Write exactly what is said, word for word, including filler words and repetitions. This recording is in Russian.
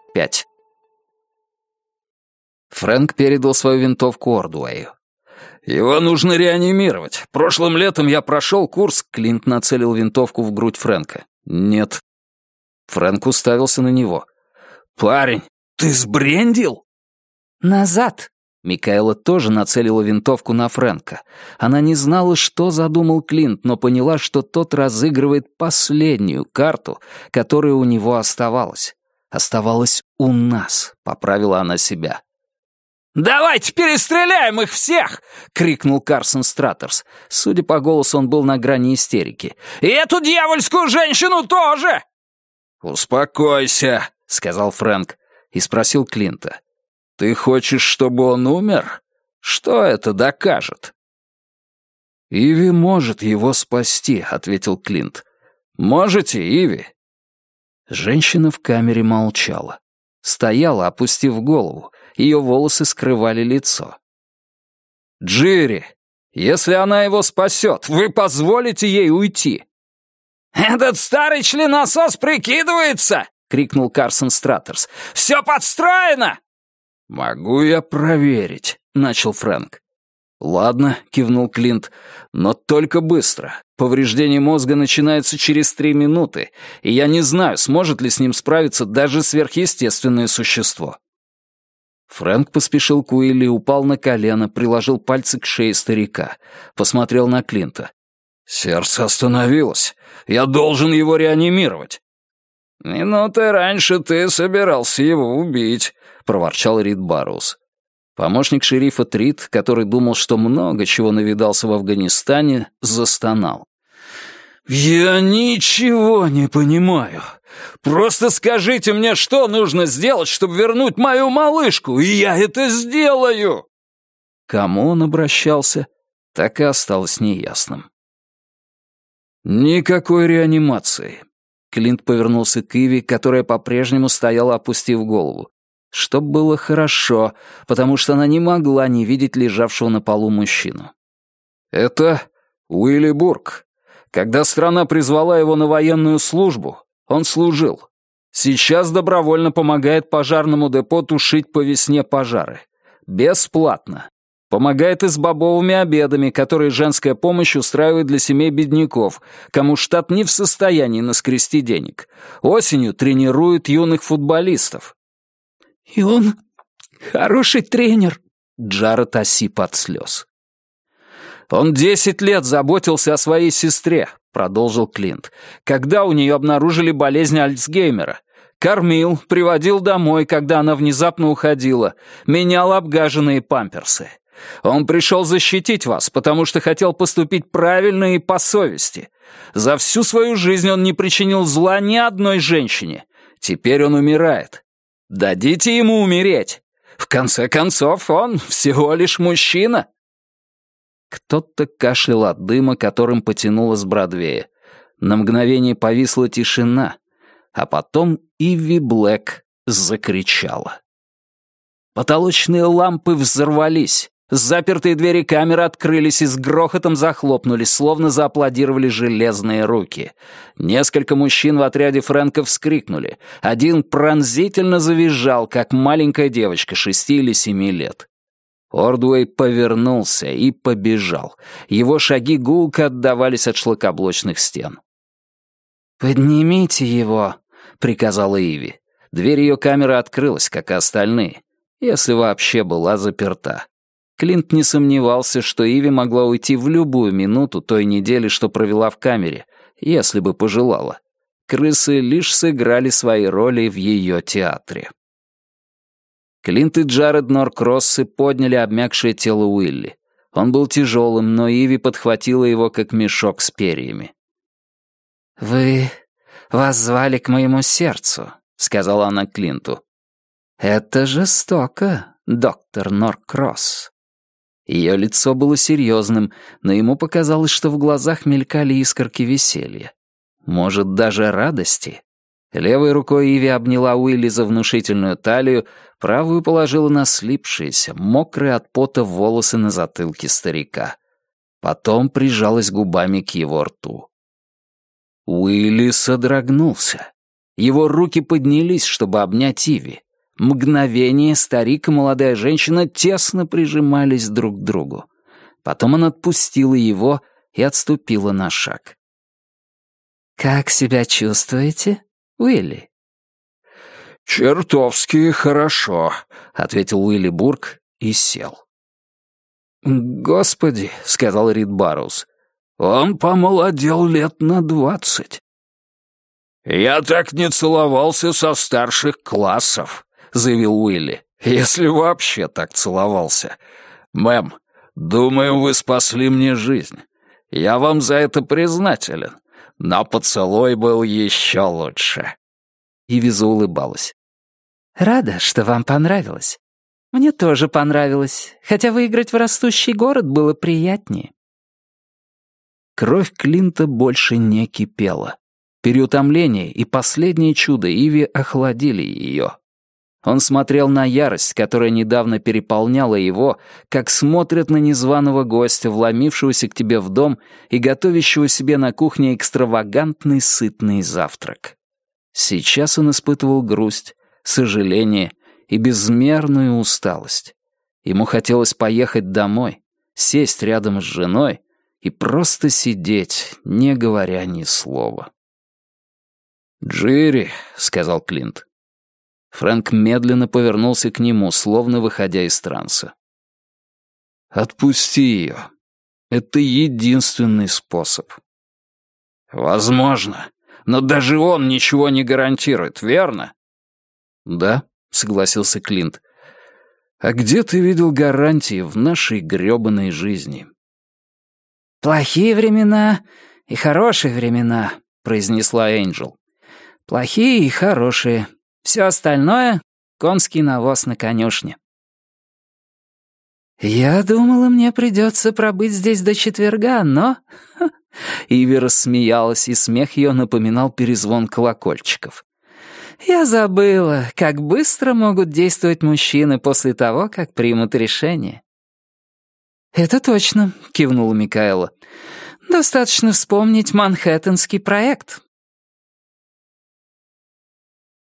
пять. Фрэнк передал свою винтовку Ордуэю. «Его нужно реанимировать. Прошлым летом я прошел курс...» Клинт нацелил винтовку в грудь Фрэнка. «Нет». Фрэнк уставился на него. «Парень, ты сбрендил?» «Назад!» Микаэла тоже нацелила винтовку на Фрэнка. Она не знала, что задумал Клинт, но поняла, что тот разыгрывает последнюю карту, которая у него оставалась. Оставалась у нас, поправила она себя. «Давайте перестреляем их всех!» — крикнул Карсон Стратерс. Судя по голосу, он был на грани истерики. «И эту дьявольскую женщину тоже!» «Успокойся», — сказал Фрэнк и спросил Клинта. «Ты хочешь, чтобы он умер? Что это докажет?» «Иви может его спасти», — ответил Клинт. «Можете, Иви?» Женщина в камере молчала. Стояла, опустив голову. Ее волосы скрывали лицо. «Джерри, если она его спасет, вы позволите ей уйти?» «Этот старый членосос прикидывается!» — крикнул Карсон Стратерс. «Все подстроено!» «Могу я проверить», — начал Фрэнк. «Ладно», — кивнул Клинт, — «но только быстро. Повреждение мозга начинается через три минуты, и я не знаю, сможет ли с ним справиться даже сверхъестественное существо». Фрэнк поспешил к Уилли, упал на колено, приложил пальцы к шее старика, посмотрел на Клинта. «Сердце остановилось. Я должен его реанимировать». «Минуты раньше ты собирался его убить», — проворчал Рид Барроуз. Помощник шерифа Трид, который думал, что много чего навидался в Афганистане, застонал. «Я ничего не понимаю. Просто скажите мне, что нужно сделать, чтобы вернуть мою малышку, и я это сделаю!» К кому он обращался, так и осталось неясным. «Никакой реанимации». Клинт повернулся к Иви, которая по-прежнему стояла, опустив голову. Что было хорошо, потому что она не могла не видеть лежавшего на полу мужчину. «Это Уилли Бурк. Когда страна призвала его на военную службу, он служил. Сейчас добровольно помогает пожарному депо тушить по весне пожары. Бесплатно. Помогает и с бобовыми обедами, которые женская помощь устраивает для семей бедняков, кому штат не в состоянии наскрести денег. Осенью тренирует юных футболистов». «И он хороший тренер», — Джаред осип от слез. «Он десять лет заботился о своей сестре», — продолжил Клинт, «когда у нее обнаружили болезнь Альцгеймера. Кормил, приводил домой, когда она внезапно уходила, менял обгаженные памперсы. Он пришел защитить вас, потому что хотел поступить правильно и по совести. За всю свою жизнь он не причинил зла ни одной женщине. Теперь он умирает. Дадите ему умереть. В конце концов, он всего лишь мужчина». Кто-то кашлял от дыма, которым потянуло с Бродвея. На мгновение повисла тишина, а потом Иви Блэк закричала. Потолочные лампы взорвались. Запертые двери камеры открылись и с грохотом захлопнулись, словно зааплодировали железные руки. Несколько мужчин в отряде Фрэнка вскрикнули. Один пронзительно завизжал, как маленькая девочка шести или семи лет. Ордуэй повернулся и побежал. Его шаги гулко отдавались от шлакоблочных стен. «Поднимите его», — приказала Иви. Дверь ее камеры открылась, как и остальные, если вообще была заперта. Клинт не сомневался, что Иви могла уйти в любую минуту той недели, что провела в камере, если бы пожелала. Крысы лишь сыграли свои роли в ее театре. Клинт и Джаред Норкроссы подняли обмякшее тело Уилли. Он был тяжелым, но Иви подхватила его, как мешок с перьями. «Вы воззвали к моему сердцу», — сказала она Клинту. «Это жестоко, доктор Норкросс». Ее лицо было серьезным, но ему показалось, что в глазах мелькали искорки веселья. Может, даже радости. Левой рукой Иви обняла Уилли за внушительную талию, правую положила на слипшиеся, мокрые от пота волосы на затылке старика. Потом прижалась губами к его рту. Уилли содрогнулся. Его руки поднялись, чтобы обнять Иви. Мгновение старик и молодая женщина тесно прижимались друг к другу. Потом она отпустила его и отступила на шаг. «Как себя чувствуете, Уилли?» «Чертовски хорошо», — ответил Уилли Бурк и сел. «Господи», — сказал Рид Барроуз, — «он помолодел лет на двадцать». «Я так не целовался со старших классов», — заявил Уилли, — «если вообще так целовался. Мэм, думаю, вы спасли мне жизнь. Я вам за это признателен, но поцелуй был еще лучше». Иви заулыбалась. «Рада, что вам понравилось. Мне тоже понравилось, хотя выиграть в растущий город было приятнее». Кровь Клинта больше не кипела. Переутомление и последнее чудо Иви охладили ее. Он смотрел на ярость, которая недавно переполняла его, как смотрят на незваного гостя, вломившегося к тебе в дом и готовящего себе на кухне экстравагантный сытный завтрак. Сейчас он испытывал грусть, сожаление и безмерную усталость. Ему хотелось поехать домой, сесть рядом с женой и просто сидеть, не говоря ни слова. «Джерри», — сказал Клинт. Фрэнк медленно повернулся к нему, словно выходя из транса. «Отпусти ее. Это единственный способ». «Возможно. Но даже он ничего не гарантирует, верно?» «Да», — согласился Клинт. «А где ты видел гарантии в нашей грёбаной жизни?» «Плохие времена и хорошие времена», — произнесла Энджел. «Плохие и хорошие. Все остальное — конский навоз на конюшне». «Я думала, мне придется пробыть здесь до четверга, но...» Иви рассмеялась, и смех ее напоминал перезвон колокольчиков. «Я забыла, как быстро могут действовать мужчины после того, как примут решение». «Это точно», — кивнула Микаэла. «Достаточно вспомнить Манхэттенский проект.